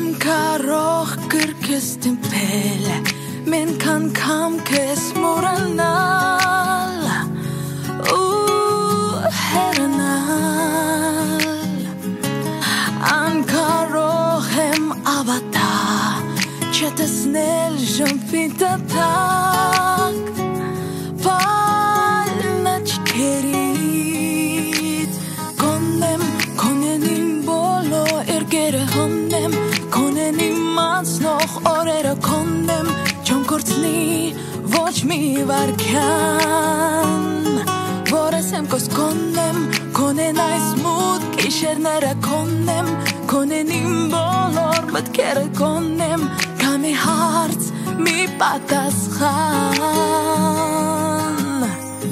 կարող գրկստին պել Մեն կան կամ կես մորանալ ու հերանալ Անկարող եմ ավատա Չտեսնել ժմպիտատակ Վալնա չքերիտ Կոնեմ, կոնեն իմ բոլո երգերը հոնեմ Կոնեն իմ անցնող օրերը կոնեմ Չոմ կործնի ոչ մի վարկյան Որես եմ կոս կոնեմ Կոնեն այս մուտ կիշերները կոնեմ Կոնեն իմ բոլոր մտքերը կոնեմ Կամի հարց մի պատասխան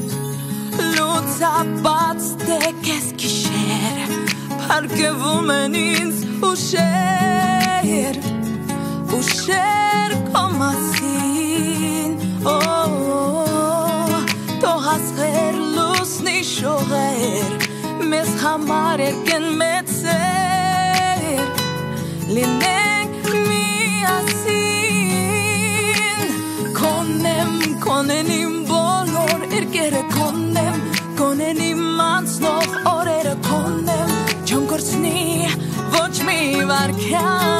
Լուցապած տեկես կիշեր Պարկվում են ինձ ուշեր Ուշեր կոմասին Թող ասղեր լուսնի շողեր Մեզ համար երկեն մեծեր Լինենք միասին Կոնեմ, կոնեն իմ բոլոր երկերը կոնեմ Կոնեն իմ անցնող օրերը կոնեմ Չոմ կործնի ոչ մի վարկյան